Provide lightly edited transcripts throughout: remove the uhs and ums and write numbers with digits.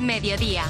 Mediodía.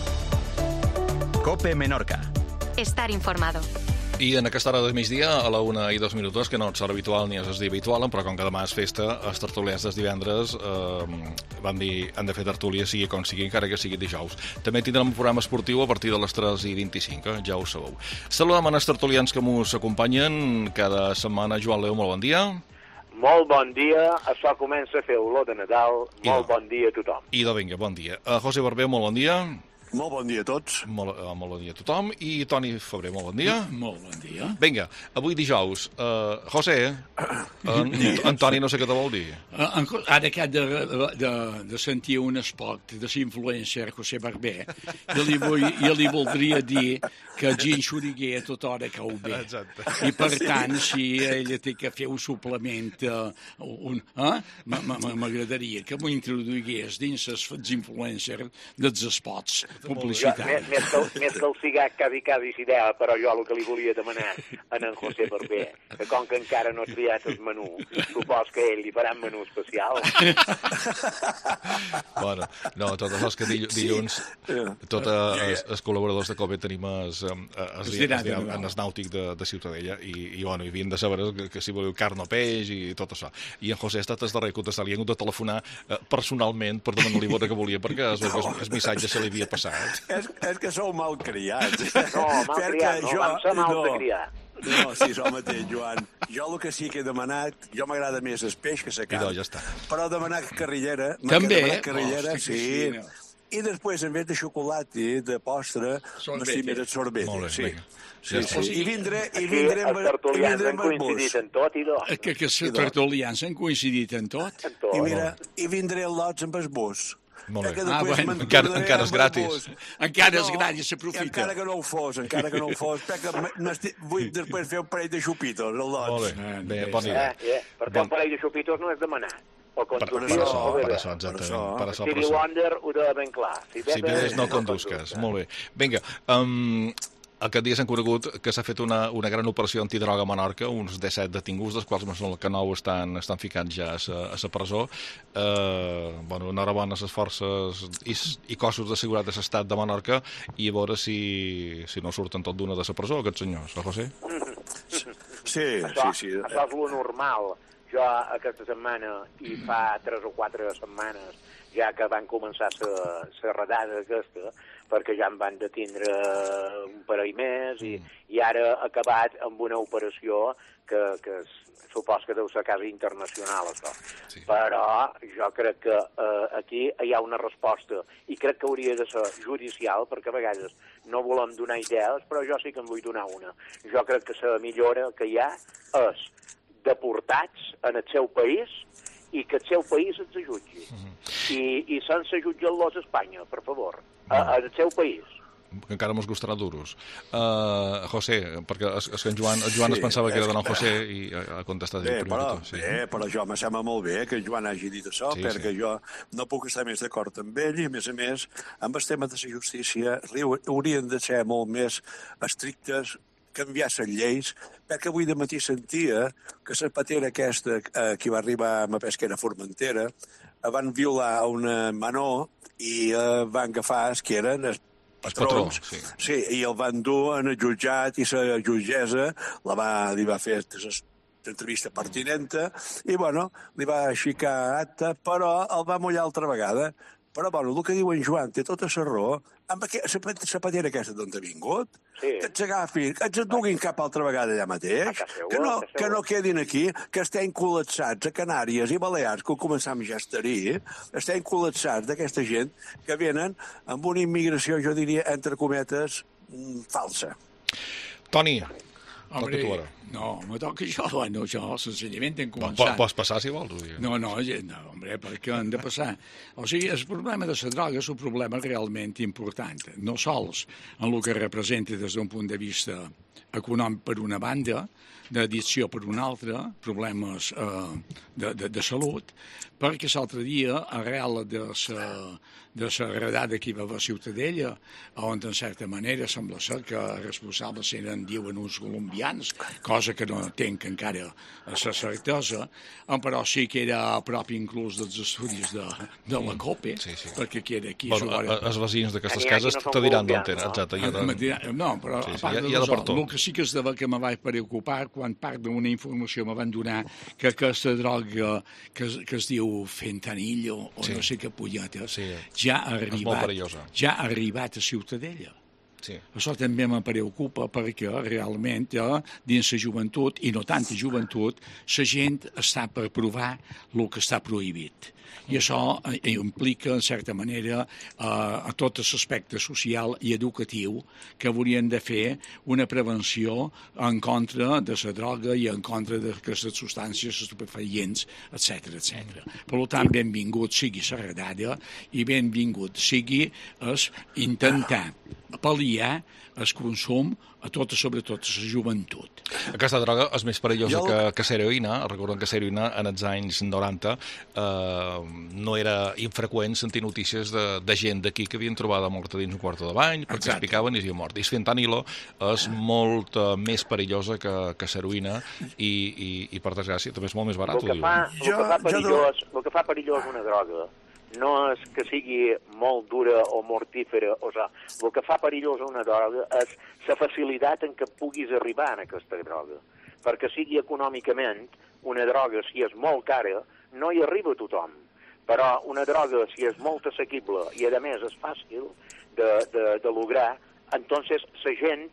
COPE Menorca. Estar informado. I en aquesta hora de migdia, a la 1:02, que no és hora habitual ni és dia habitual, però com que demà és festa, els tertulians dels divendres van dir han de fer tertúlia sigui com sigui, encara que sigui dijous. També tindrem un programa esportiu a partir de les 3:25, ja ho sabeu. Saludem els tertulians que mos acompanyen cada setmana. Joan Leo, molt bon dia. Molt bon dia, això comença a fer olor de Nadal, molt bon dia a tothom. I vinga, bon dia. José Barber, molt bon dia. Molt bon dia a tots. Molt bon dia a tothom. I Toni Febrer, molt bon dia. Molt bon dia. Vinga, avui dijous. José, en Toni no sé què te vol dir. Ara que de sentir un espot de l'influencer José Barber, jo li voldria dir que Gin Xuriguer a tota hora cau bé. Exacte. I per tant, si ella té que fer un suplement, m'agradaria que m'ho introduïs dins els influencers dels espots publicitaris. Més que el cigat quasi s'idea, però jo el que li volia demanar a en José Barber, que com que encara no ha triat el menú, supos que ell li farà un menú especial. Bueno, no, tots els que dilluns, tots els col·laboradors de COPE tenim en el nàutic de Ciutadella i bueno, hi havien de saber que si voleu carn o peix i tot això. I en José ha estat el darrer contestar, li ha hagut de telefonar personalment per demanar-li vota que volia, perquè el missatge se li havia passat. És que sou malcriats. No, malcriat, no, vam ser mal de criar. No, sí, és el mateix, Joan. Jo el que sí que he demanat, jo m'agrada més el peix que la carn. Ja està. Però demanar carrillera... També? Sí. I després, en vez de xocolata i de postre, m'estimaré sorbet. Molt bé, sí. vinga. Sí. I vindré Els tertulians han coincidit en tot, i doncs. Que els tertulians han coincidit en tot. I mira, i vindré al lots amb el bus. Molt bé. Bueno, encara és gratis. Encara és gratis, s'aprofita. Encara que no ho fos, perquè vull després fer un parell de xupitos al lots. Molt bé, bon dia. Perquè un parell de xupitos no és demanar. O conducció, o per beber. això, exactament. Stevie Wonder ho de ben clar. Si bebes, no condusques. Molt bé. Vinga, aquest dia s'han conegut que s'ha fet una gran operació antidroga a Menorca, uns 17 detinguts, dels quals que 9 estan ficats ja a la presó. Enhorabona a les forces i cossos de seguretat de l'estat de Menorca i a veure si no surten tot d'una de la presó, aquests senyors, José? Sí. Això és lo normal. Jo aquesta setmana, i fa 3 o 4 setmanes, ja que van començar la redada aquesta, perquè ja em van detindre un parell més i ara ha acabat amb una operació que supos que deu ser quasi internacional, això. Sí. Però jo crec que aquí hi ha una resposta i crec que hauria de ser judicial, perquè a vegades no volem donar idees, però jo sí que en vull donar una. Jo crec que la millora que hi ha és deportats en el seu país i que el seu país els jutgi. I sense jutjar-los a Espanya, per favor, en el seu país. Que encara mos gustarà duros. José, perquè en Joan es pensava que era de nou José i ha contestat primer. Però jo me sembla molt bé que en Joan hagi dit això, perquè jo no puc estar més d'acord amb ell i, a més, amb el tema de la justícia haurien de ser molt més estrictes, canviar les lleis, perquè avui de matí sentia que la patera aquesta que va arribar a Pesquera Formentera van violar una menor i van agafar els que eren els patrons. Sí, i el van dur en el jutjat i la jutgessa li va fer l'entrevista pertinenta i, li va aixecar acte, però el va mullar altra vegada. Però, el que diu en Joan té tota la raó. Amb la patera aquesta d'on ha vingut, que ens agafin, que ens duguin cap altra vegada allà mateix, que no quedin aquí, que estem col·lapsats a Canàries i Balears, que ho començam ja a estar-hi, estem col·lapsats d'aquesta gent que venen amb una immigració, jo diria, entre cometes, falsa. Toni, hombre, no, me toca això, jo senzillament hem començat. Pots passar si vols? No, hombre, perquè han de passar. O sigui, el problema de la droga és un problema realment important, no sols en el que representa des d'un punt de vista econòmic per una banda, d'addicció per una altra, problemes de salut, perquè l'altre dia, arrel de la redada que hi va haver a Ciutadella, on en certa manera sembla ser que responsables eren, diuen, uns colombians, cosa que no tenc encara la certesa, però sí que era propi inclús dels estudis de la COPE, perquè que era aquí... Els veïns d'aquestes cases te diran d'on tenen, exacte. No, però a part d'això, el que sí que és de que me vaig preocupar quan part d'una informació me van donar que aquesta droga que es diu fentanillo o no sé què punyetes, ja ha arribat a Ciutadella. Sí. Això també me preocupa perquè realment dins la joventut, i no tanta joventut, la gent està per provar el que està prohibit. I això implica, en certa manera, a tot l'aspecte social i educatiu que haurien de fer una prevenció en contra de la droga i en contra d'aquestes substàncies estupefaents, etc etc. Per tant, benvingut sigui la redada i benvingut sigui intentar pal·liar el consum sobretot la joventut. Aquesta droga és més perillosa que l'heroïna. Recordem que l'heroïna en els anys 90 no era infreqüent sentir notícies de gent d'aquí que havien trobat morta dins un quarto de bany perquè es picaven i es havia mort. I el fentanilo és molt més perillosa que l'heroïna i per desgràcia també és molt més barat. El que fa perillós una droga no és que sigui molt dura o mortífera, o sigui, el que fa perillós una droga és la facilitat en què puguis arribar a aquesta droga. Perquè sigui econòmicament, una droga, si és molt cara, no hi arriba a tothom. Però una droga, si és molt assequible i, a més, és fàcil de lograr, entonces la gent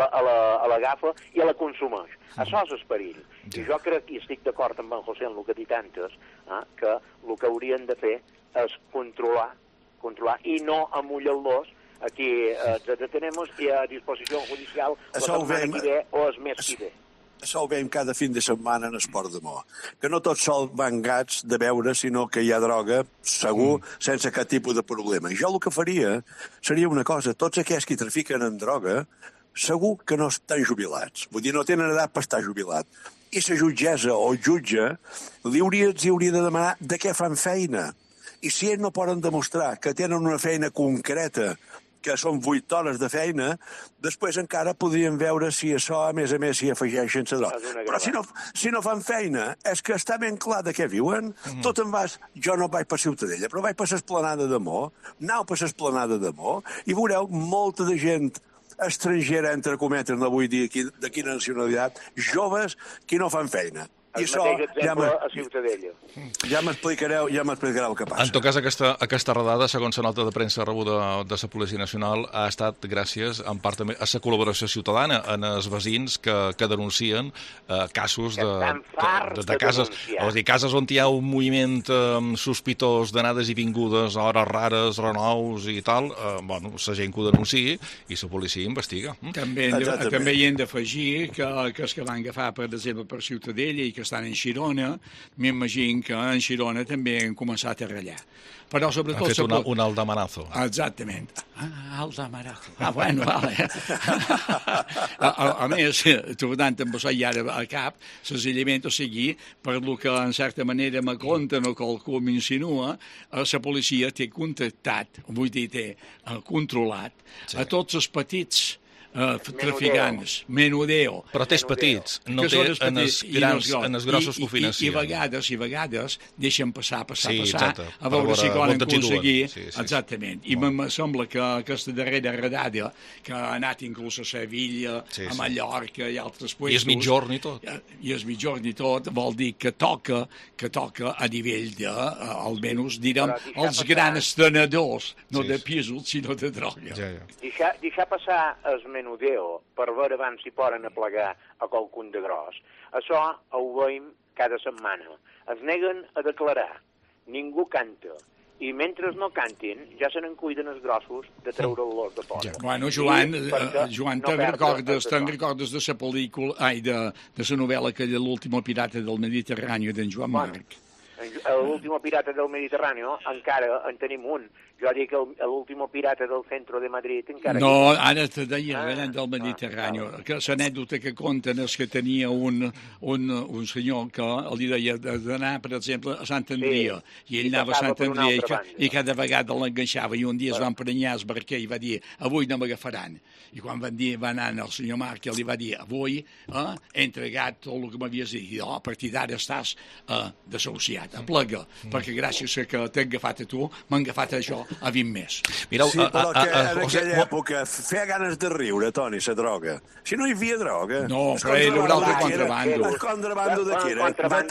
l'agafa i la consumeix. Això és el perill. I jo crec, i estic d'acord amb en José en el que ha dit antes, que el que haurien de fer és controlar i no amullar-los. Aquí tenemos a disposició judicial la setmana que ve o el mes que ve. Això ho veiem cada fin de setmana en Esport de Mo. Que no tots sol van gats de veure, sinó que hi ha droga, segur, sense cap tipus de problema. I jo el que faria seria una cosa, tots aquells que trafiquen en droga, segur que no estan jubilats. Vull dir, no tenen edat per estar jubilat. I la jutgessa o jutge li hauria de demanar de què fan feina. I si ells no poden demostrar que tenen una feina concreta, que són 8 hores de feina, després encara podríem veure si això, a més, s'hi afegeixen la droga. Però si no fan feina, és que està ben clar de què viuen. Tot en vas... Jo no vaig per Ciutadella, però vaig per l'Esplanada de Mo, anau per l'Esplanada de Mo, i veureu molta de gent estrangera, entre cometes, no vull dir de quina nacionalitat, joves que no fan feina. El mateix exemple a Ciutadella. Ja m'explicareu el que passa. En tot cas, aquesta redada, segons la nota de premsa rebuda de la Policia Nacional, ha estat gràcies, en part també, a la col·laboració ciutadana en els veïns que denuncien casos de cases, cases on hi ha un moviment sospitós d'anades i vingudes, hores rares, renous i tal. Bueno, la gent que ho denunciï i la policia investiga. També hi hem d'afegir que els que van agafar, per exemple, per Ciutadella i que estan en Girona, m'imagino que en Girona també han començat a ratllar. Però sobretot... Ha fet un aldamarazo. Exactament. Aldamarazo. Bueno, vale. A més, tornant amb això i ara al cap, senzillament, o sigui, per lo que en certa manera me conten o que algú m'insinua, la policia té contactat, vull dir, té controlat a tots els petits traficants, menudeo. Però té els petits, no té en els grossos confinacions. I a vegades deixen passar, a veure si poden aconseguir. Exactament. I me sembla que aquesta darrera redada, que ha anat inclús a Sevilla, a Mallorca i altres puestos... I és mitjorn i tot. I és mitjorn i tot, vol dir que toca a nivell de, almenys, direm, els grans tenedors, no de pisos, sinó de droga. Deixar passar els menudeo per veure abans si poden aplegar a qualcun de gros. Això ho veiem cada setmana. Es neguen a declarar. Ningú canta. I mentre no cantin, ja se n'encuiden els grossos de treure-los de fora. Bueno, Joan, te'n recordes de la pel·lícula, de la novel·la que l'última pirata del Mediterrani d'en Joan Marc? L'último pirata del Mediterrani, encara en tenim un. Jo dic l'último pirata del centre de Madrid encara... No, ara te deia, venent del Mediterrani, que l'anècdota que conten és que tenia un senyor que li deia d'anar, per exemple, a Sant Andria, i ell anava a Sant Andria i cada vegada l'enganxava, i un dia es va emprenyar el barquer i va dir, avui no m'agafaran. I quan va anar el senyor Marc, li va dir, avui he entregat tot el que m'havies dit, i a partir d'ara estàs desahuciat, aplega, perquè gràcies a que t'he agafat a tu, m'han agafat a jo a 20 més. Mireu, sí, però que en aquella època feia ganes de riure, Toni, la droga. Si no hi havia droga... No, però era un altre contrabando. El contrabando de què era? De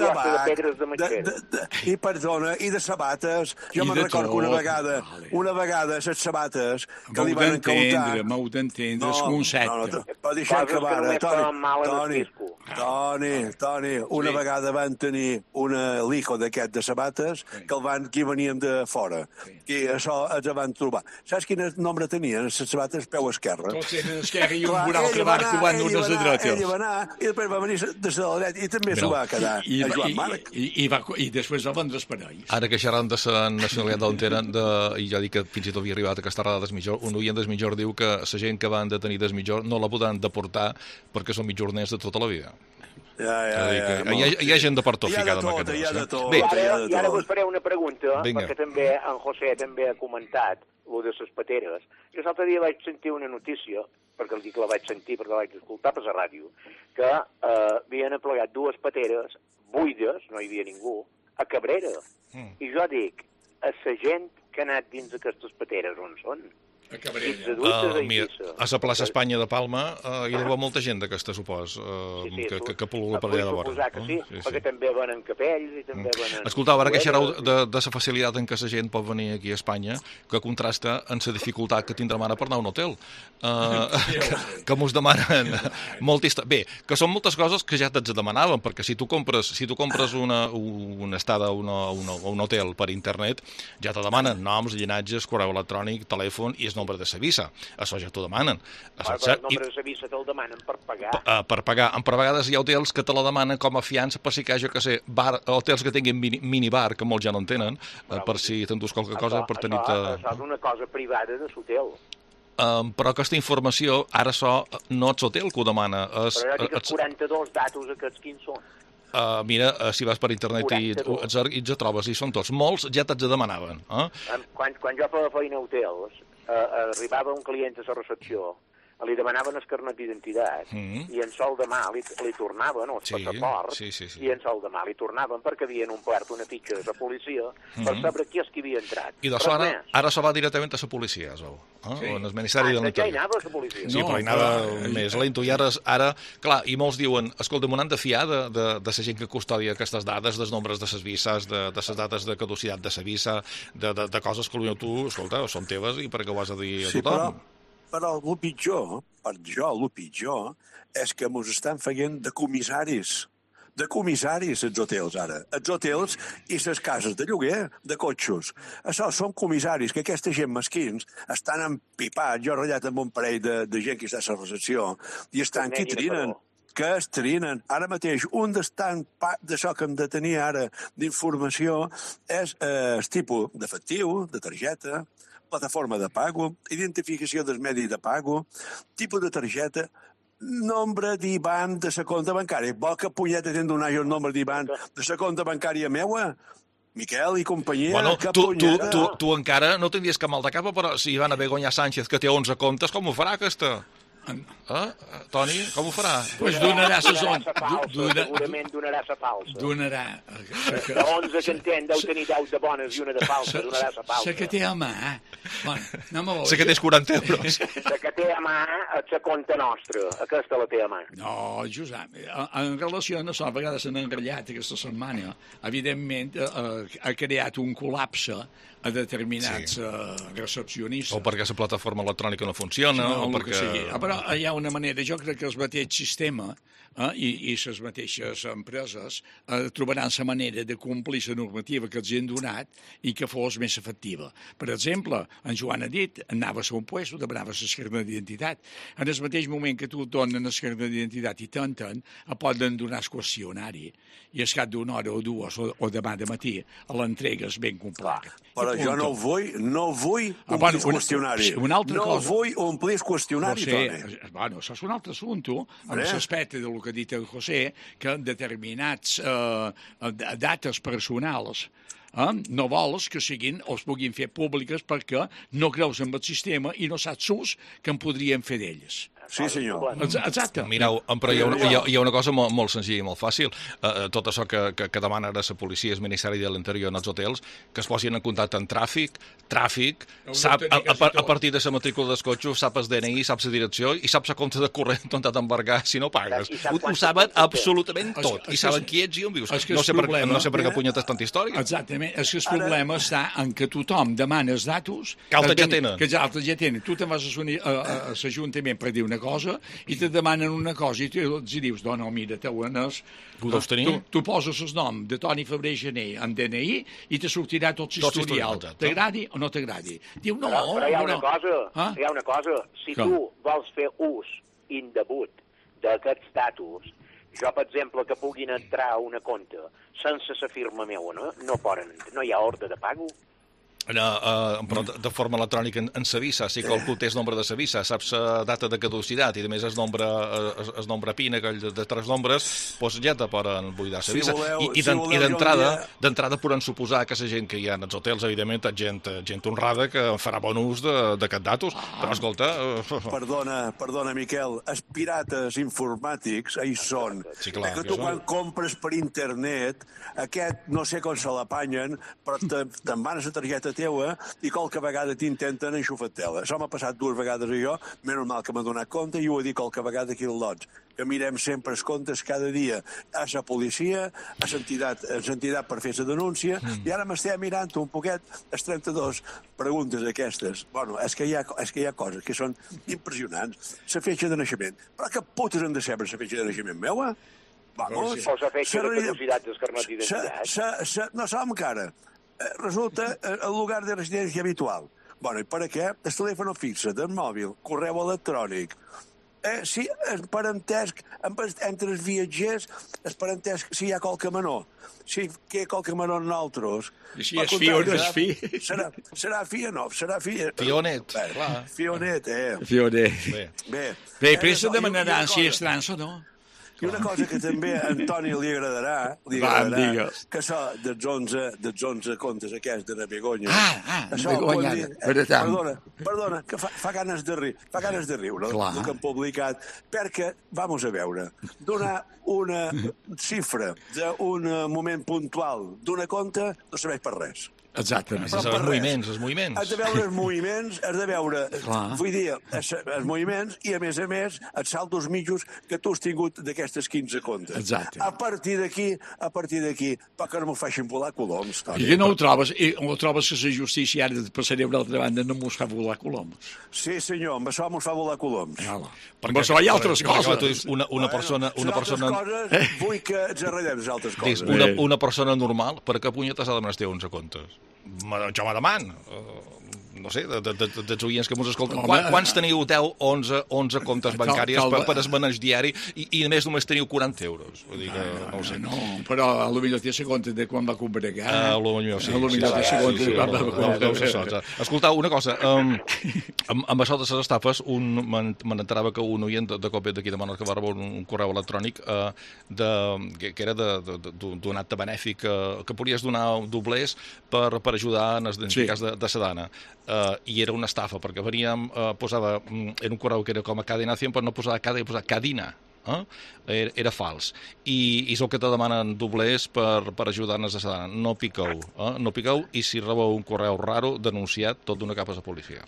tabac, i perdona, i de sabates. Jo me'n recordo que una vegada les sabates que li van encautar... M'ho d'entendre, és concepte. Però deixem que Toni, una vegada van tenir una lijo d'aquest de sabates que venien de fora. I això els van trobar. Saps quin nombre tenien les sabates? Peu esquerra. Tots eren esquerra i un altre barco van unes de dretes. Ell va anar i després va venir de la dreta i també s'ho va quedar a Joan Marc. I després va vendre els parells. Ara que xerrant de la nacionalitat d'on eren, i ja dic que fins i tot havia arribat a aquesta rada d'Esmitjor, un oient d'Esmitjor diu que la gent que van detenir d'Esmitjor no la podran deportar perquè són mitjorners de tota la vida. Hi ha gent de per tot ficada en aquest cas. I ara us faré una pregunta, perquè també en José també ha comentat el de les pateres. Jo l'altre dia vaig sentir una notícia, perquè el dic que la vaig sentir, perquè la vaig escoltar per la ràdio, que havien aplegat 2 pateres buides, no hi havia ningú, a Cabrera. I jo dic, a la gent que ha anat dins d'aquestes pateres, on són? Mira, a la plaça Espanya de Palma hi deu haver molta gent d'aquesta, supos, que pol·lula per allà de vora. Que sí, perquè també venen capells i també venen... Escoltau, ara que xerreu de la facilitat en què la gent pot venir aquí a Espanya, que contrasta amb la dificultat que tindrem ara per anar a un hotel, que mos demanen moltes... Bé, que són moltes coses que ja te'ls demanaven, perquè si tu compres una estada a un hotel per internet, ja te demanen noms, llinatges, correu electrònic, telèfon i el nombre de la visa. Això ja t'ho demanen. El nombre de la visa te'l demanen per pagar. Per pagar. Però a vegades hi ha hotels que te la demanen com a fiança per si que hi hagi hotels que tinguin minibar, que molts ja no en tenen, per si t'endús qualque cosa per tenir-te... Això és una cosa privada de l'hotel. Però aquesta informació, ara no ets hotel que ho demana. Però jo dic els 42 datos aquests quins són. Mira, si vas per internet i els trobes, i són tots. Molts ja te'ls demanaven. Quan jo feia feina a hotels, arribava un client a la recepció, li demanaven el carnet d'identitat i en sol demà li tornaven el passaport i en sol demà li tornaven perquè havien omplert una fitxa de la policia per saber qui és qui havia entrat. I d'això ara se va directament a la policia, això. En el Ministeri de l'Interior. Ja hi anava a la policia. Sí, però hi anava més lento. I ara, clar, i molts diuen, escolta, m'ho han de fiar de la gent que custodia aquestes dades, dels nombres de les vises, de les dates de caducitat de la visa, de coses que tu, escolta, són teves i per què ho has de dir a tothom? Però el pitjor, és que ens estan fent de comissaris els hotels ara. Els hotels i les cases de lloguer de cotxos. Això són comissaris, que aquesta gent mesquins estan empipats. Jo he ratllat amb un parell de gent que està a la recepció i estan que trinen. Que es trinen. Ara mateix, un d'això que hem de tenir ara d'informació és el tipus d'efectiu, de targeta, plataforma de pago, identificació del medi de pago, tipus de targeta, nombre d'IBAN de la compte bancària. Vol que punyeta t'hem donat jo el nombre d'IBAN de la compte bancària meua? Miquel i companyia, bueno, que punyeta... Tu encara no tindries cap mal de cap, però si van a Begoña Sánchez, que té 11 comptes, com ho farà aquesta? Toni, com ho farà? Pues donarà la zona. Segurament donarà la falsa. Donarà. De 11 que en té, deu tenir 10 de bones i una de falsa, donarà la falsa. La que té a mà, Bueno, anem a veure. La que té 40 euros. La que té a mà és la compte nostra. Aquesta la té a mà. No, Josep, en relació a això, a vegades s'han enratllat aquesta setmana, evidentment ha creat un col·lapse a determinats recepcionistes. O perquè la plataforma electrònica no funciona, o perquè... Però hi ha una manera, jo crec que el mateix sistema i les mateixes empreses trobaran la manera de complir la normativa que els han donat i que fos més efectiva. Per exemple, en Joan ha dit, anava a ser un puesto, demanaves el carnet d'identitat. En el mateix moment que tu et donen el carnet d'identitat i t'entren, poden donar el qüestionari i al cap d'una hora o dues o demà de matí l'entregues ben complet. Però jo no vull omplir el qüestionari. No vull omplir el qüestionari, Toni. Bueno, això és un altre assumpte, amb l'aspecte del que ha dit el José, que en determinats dates personals no vols que siguin o es puguin fer públiques perquè no creus en el sistema i no saps ús que en podrien fer d'elles. Sí, senyor. Exacte. Mireu, però hi ha una cosa molt senzilla i molt fàcil. Tot això que demana ara la policia, el Ministeri de l'Interior en els hotels, que es posin en contacte amb tràfic, sap, a partir de la matrícula dels cotxes, sap el DNI, sap la direcció i sap la compte de corrent on t'ha d'embargar si no pagues. Ho saben absolutament tot. I saben qui ets i on vius. No sé per què punyetes tanta història. Exactament. És que el problema està en que tothom demana els datos que altres ja tenen. Que altres ja tenen. Tu te'n vas a l'Ajuntament per dir una cosa i te demanen una cosa i tu els dius, no, mira, tu poses el nom de Toni Febrer Gené en DNI i te sortirà tot l'historial. T'agradi o no t'agradi? Diu, no. Però hi ha una cosa. Si tu vols fer ús indebut d'aquests datos, jo, per exemple, que puguin entrar a una compte sense la firma meva, no hi ha ordre de pago? Però de forma electrònica en sa visa, si qualcú té el nombre de sa visa, saps la data de caducitat i a més el nombre PIN, aquell de 3 nombres, doncs ja te poden buidar sa visa. I d'entrada poden suposar que la gent que hi ha en els hotels, evidentment, gent honrada que farà bon ús d'aquests datos. Però, escolta... Perdona, Miquel, els pirates informàtics, hi són. Sí, clar. Que tu quan compres per internet, aquest no sé com se l'apanyen, però te'n van a la targeta teua i qualque vegada t'intenten enxufar-te-la. Això m'ha passat 2 vegades a jo, menys mal que m'ha donat compte, i ho he dit qualque vegada aquí al Lots, que mirem sempre els comptes cada dia a la policia, a l'entitat per fer la denúncia, i ara m'estem mirant un poquet les 32 preguntes aquestes. Bueno, és que hi ha coses que són impressionants. La fetge de naixement. Però que putes han de saber la fetge de naixement meua? Vamos. O la fetge de caducitat del carnet d'identitat. No sabem encara. Resulta el lugar de residencia habitual. Bueno, i per què? El telèfon fixe, del mòbil, correu electrònic. Sí, el parentesc entre els viatgers, el parentesc si hi ha qualque menor. Si hi ha qualque menor en altres... I si és fi o no és fi? Serà fi o no? Serà fi... Fionet, clar. Fionet, Fionet. Bé, pressa demanaran si és trans o no. I una cosa que també a Antoni li agradarà, que això dels 11 contes aquests de la Begonya. Begonya, perdona, que fa ganes de riure, el que han publicat, perquè, vamos a veure, donar una xifra d'un moment puntual d'una conta no serveix per res. Exactament. Els moviments. Has de veure els moviments, has de veure, vull dir, els moviments i, a més, els saldos mitjos que tu has tingut d'aquestes 15 comptes. Exacte. A partir d'aquí, perquè no m'ho facin volar coloms. I que no ho trobes? O trobes que la justícia ara passaré a l'altra banda no m'ho fa volar coloms? Sí, senyor, amb això m'ho fa volar coloms. Perquè això hi ha altres coses. Una persona... Vull que ens arrellem les altres coses. Una persona normal, per què punyetes ha de menester 11 comptes? Jo me deman, no sé, dels oients que mos escolten. Quants teniu 11 comptes bancàries per esmenar diari i a més només teniu 40 euros? Vull dir que no ho sé. No, però potser té la compte de quan va combregar. Potser té la compte de quan va combregar. Escoltau, una cosa, amb això de les estafes, me n'enterava que un oient de Copet d'aquí de Menorca va rebre un correu electrònic que era d'un acte benèfic que podies donar doblers per ajudar en els identificats de Sedana. I era una estafa, perquè posava en un correu que era com a Cadena 100, però no posava Cadena, posava Cadina. Era fals. I és el que te demanen doblers per ajudar-nos a Sedana. No piqueu, i si rebeu un correu raro, denunciat tot d'una capa a la policia.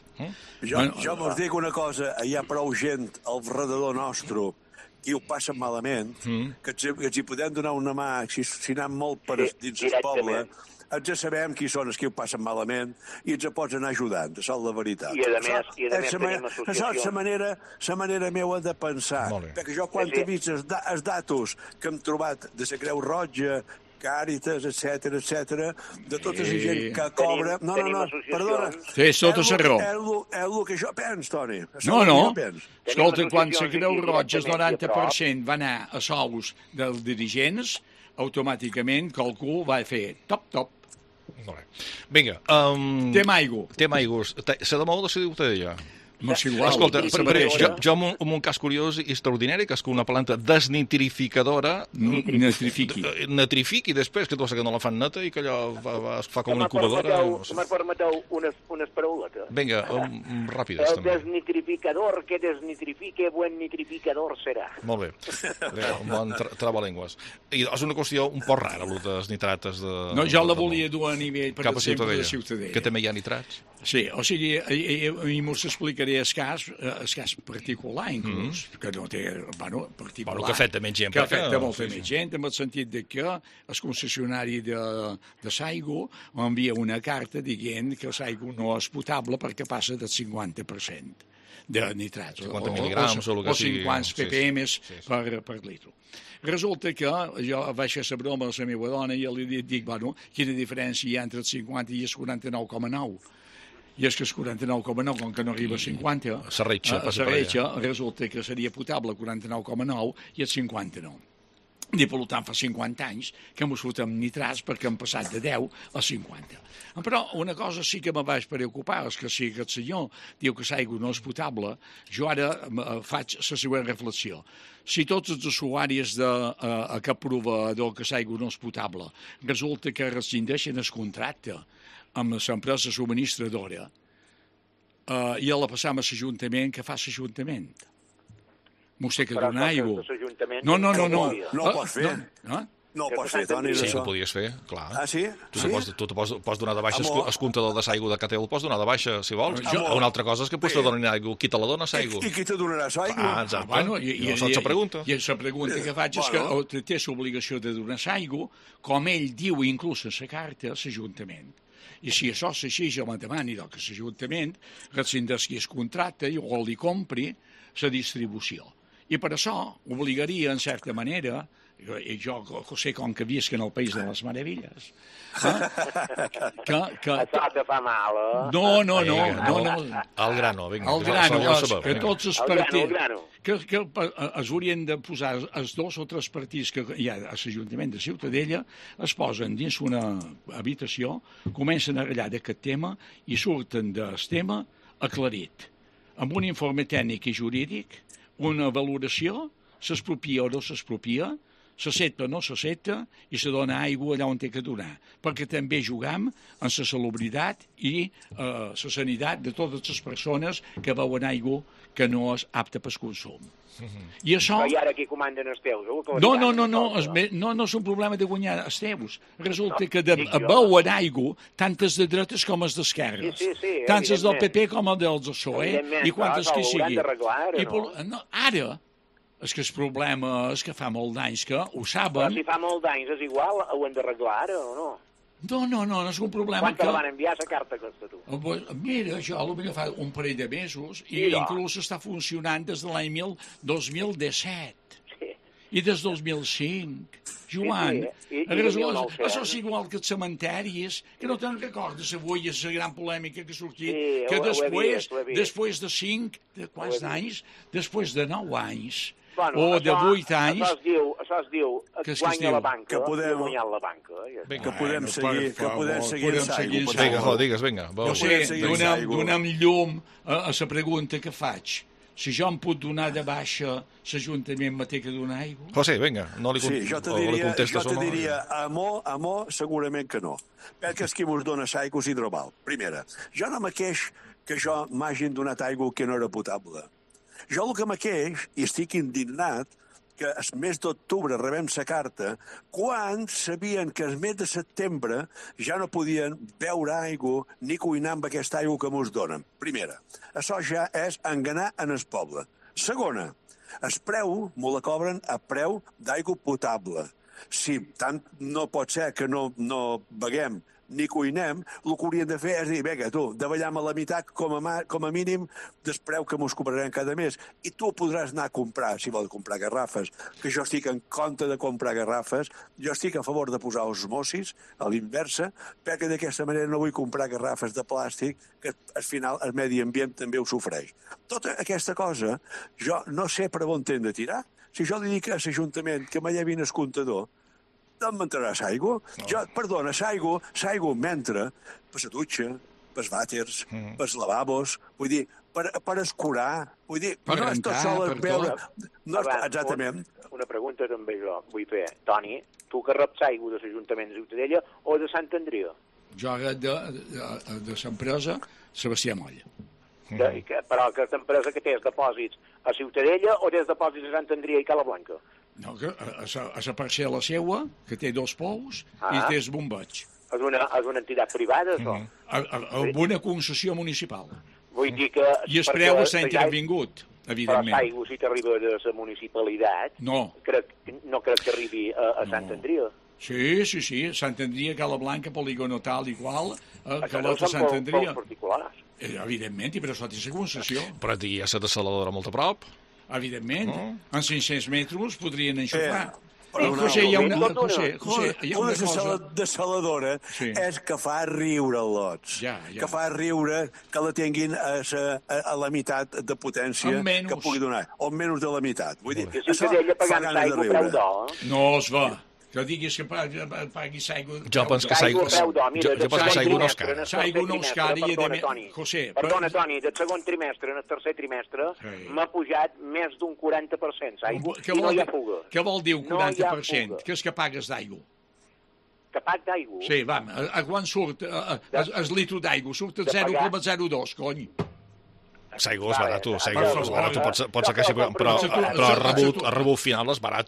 Jo vos dic una cosa, hi ha prou gent al redador nostre qui ho passen malament, que els hi podem donar una mà, si anem molt per dins el poble, ens ja sabem qui són els que ho passen malament i ens pots anar ajudant, això és la veritat. I a més tenim associacions. Això és la manera meva de pensar, perquè jo quan he vist els datos que hem trobat de la Creu Roja, Càritas, etc, de tota la gent que cobra... No, perdona. Tens tota la raó. És el que jo pens, Toni. No. Escolta, quan la Creu Roja el 90% va anar a sous dels dirigents, automàticament qualcú va fer top. Molt bé. Vinga. Tem aigües. Se demà o de Ciutadella? No és igual. Escolta, jo amb un cas curiós i extraordinari, que és que una planta desnitrificadora nitrifiqui després, que tu saps que no la fan neta i que allò es fa com una incubadora. Me permeteu unes parauletes? Vinga, ràpides, també. El desnitrificador que desnitrifique, buen nitrificador serà. Molt bé. Un bon trava-lengües. I és una qüestió un poc rara, el dels nitrates de... No, jo la volia dur a nivell, per exemple, de Ciutadella. Que també hi ha nitrats? Sí, o sigui, m'ho explicaré escàs particular, inclús, que no té, particular. Que afecta menys gent. Que afecta molta més gent, en el sentit de que el concessionari de Saigo m'envia una carta dient que Saigo no és potable perquè passa del 50% de nitrats. 50 mil·ligrams o el que sigui. O 50 ppm per litre. Resulta que jo vaig fer la broma a la meva dona i li dic, quina diferència hi ha entre el 50 i el 49,9? I és que el 49,9, com que no arriba a 50, resulta que seria potable el 49,9 i el 59. I per tant fa 50 anys que m'ho fotem nitrats perquè han passat de 10 a 50. Però una cosa sí que me vaig preocupar, és que si aquest senyor diu que l'aigua no és potable, jo ara faig la següent reflexió. Si tots els usuaris a cap proveïdor que l'aigua no és potable resulta que rescindeixen el contracte amb l'empresa subministradora i la passam a l'Ajuntament, què fa l'Ajuntament? Vostè que dona aigua. No. No ho pots fer. No ho pots fer, Toni. Sí, ho podies fer, clar. Ah, sí? Tu pots donar de baixa el comptador de l'aigua de Catel, pots donar de baixa, si vols. Una altra cosa és que pots donar aigua. Qui te la dona, l'aigua? I qui te donarà l'aigua? Ah, exacte. I la pregunta. I la pregunta que faig és que té l'obligació de donar l'aigua, com ell diu inclús a la carta, a l'Ajuntament. I si això s'així, jo me demani que l'Ajuntament rescindeixi el contracte o li compri la distribució. I per això obligaria, en certa manera, i jo, José, com que visc en el País de les Meravilles, que... Això te fa mal, No. Al grano, vinga. Al grano, que tots els partits... Que es haurien de posar els 2 o 3 partits que hi ha a l'Ajuntament de Ciutadella, es posen dins una habitació, comencen a ratllar d'aquest tema i surten del tema aclarit, amb un informe tècnic i jurídic, una valoració, s'expropia o no s'expropia, s'accepta o no s'accepta i se dona aigua allà on té que donar, perquè també jugam en la salubritat i la sanitat de totes les persones que beuen aigua que no és apta per consum. I això... Però i ara qui comanden els teus? No és un problema de guanyar els teus. Resulta que beuen aigua tantes de dretes com els d'esquerres, tant els del PP com els del PSOE, i quantes que sigui. Ara... És que el problema és que fa molt d'anys que ho saben... Però si fa molt d'anys és igual, ho hem d'arreglar ara o no? No és un problema que... Quan te la van enviar, la carta aquesta, tu? Mira, jo potser fa un parell de mesos i inclús està funcionant des de l'any 2017. Sí. I des del 2005. Joan, això és igual que els cementaris, que no te'n recordes avui és la gran polèmica que ha sortit, que després de 5, de quants anys? Després de 9 anys... o de 8 anys... Això es diu guanya la banca, guanyar la banca. Que podem seguir en Saigo. Vinga. Donem llum a la pregunta que faig. Si jo em puc donar de baixa, l'Ajuntament me té que donar aigua? José, vinga, no li contestes. Jo te diria, amor, segurament que no. Perquè és qui vos dona l'aigua és hidroval. Primera, jo no me queix que jo m'hagin donat aigua que no era potable. Jo el que me queix, i estic indignat, que el mes d'octubre rebem la carta quan sabien que el mes de setembre ja no podien beure aigua ni cuinar amb aquesta aigua que mos donen. Primera, això ja és enganar en el poble. Segona, el preu me la cobren a preu d'aigua potable. Si tant no pot ser que no beguem ni cuinem, el que haurien de fer és dir, vinga, tu, davallam a la meitat com a mínim del preu que mos cobrarem cada mes. I tu podràs anar a comprar, si vols comprar garrafes, que jo estic en compte de comprar garrafes, jo estic a favor de posar osmosis a l'inversa, perquè d'aquesta manera no vull comprar garrafes de plàstic, que al final el medi ambient també ho sofreix. Tota aquesta cosa, jo no sé per on hem de tirar. Si jo li dic a l'Ajuntament que me llevin el comptador, d'on m'entrarà l'aigua? Jo, perdona, l'aigua m'entra per la dutxa, pels vàters, pels lavabos, vull dir, per escurar, vull dir, per no és tot sol per veure... No, exactament. Una pregunta també jo vull fer. Toni, tu que reps aigua de l'Ajuntament de Ciutadella o de Sant Andrea? Jo de l'empresa Sebastià Moll. Però aquesta empresa que té depòsits a Ciutadella o té depòsits a Sant Andrea i Cala Blanca? No, que a la parcel·la seua, que té 2 pous, i té el bombeig. És una entitat privada, això? Amb una concessió municipal. Vull dir que... I el preu està intervingut, evidentment. Però l'aigua, si t'arriba de la municipalitat, no crec que arribi a Sant Andrea. Sí, Sant Andrea, Cala Blanca, Polígono tal i qual, Calota, Sant Andrea. Evidentment, i per això té la concessió. Però hi ha la dessaladora molt a prop. Evidentment, en 500 metres podrien enxufar. José, hi ha una cosa... dessaladora és que fa riure els lots. Que fa riure que la tinguin a la meitat de potència que pugui donar. O menys de la meitat. Vull dir, això fa ganes de riure. No es va. Que diguis que paguis aigua... Jo penso que l'aigua no és cara. L'aigua no és cara i... Perdona, Toni, del segon trimestre en el tercer trimestre m'ha pujat més d'un 40% l'aigua i no hi ha fuga. Què vol dir un 40%? Què és que pagues d'aigua? Que pag d'aigua? Sí, a quan surt el litro d'aigua? Surt el 0,02, cony. L'aigua és barat, pot ser que sí, però el rebut final és barat.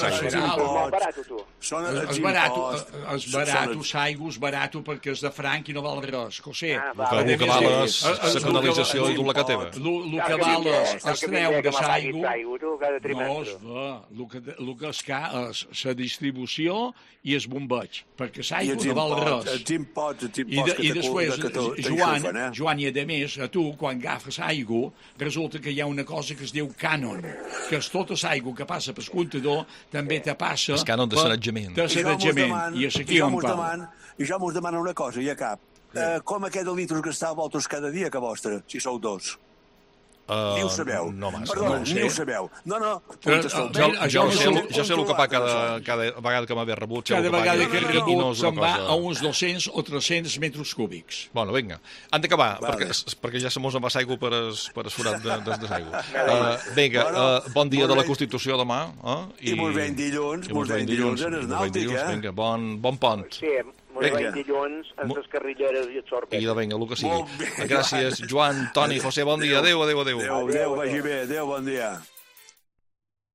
És barat, l'aigua és barat perquè és de franc i no val res. José, el que val és la canalització i dur la que teva. El que val és treure l'aigua, no es va. El que és car és la distribució i el bombeig, perquè l'aigua no val res. I després, Joan, i a més, a tu, quan agafes aigua, resulta que hi ha una cosa que es diu cànon, que és tota l'aigua que passa pel comptador també te passa... El cànon de sanejament. I aquí on parla. I jo mos demano una cosa, i a cap. Com aquest de litros gastava vosaltres cada dia que vostre, si sou dos? Ni ho sabeu. No massa. Perdona, ni ho sabeu. No. Jo sé el que fa cada vegada que m'ha rebut. Cada vegada que he rebut se'n va a uns 200 o 300 metres cúbics. Bueno, vinga. Han d'acabar, perquè ja se mos en va l'aigua per el forat de l'aigua. Vinga, bon dia de la Constitució demà. I mos veiem dilluns en el Nàutic, Vinga, bon pont. Sí, mos veiem dilluns en les carrilleres i el sorpet. Vinga, el que sigui. Gràcies, Joan, Toni, José, bon dia. Adéu. Adéu, vagi bé. Adéu, bon dia.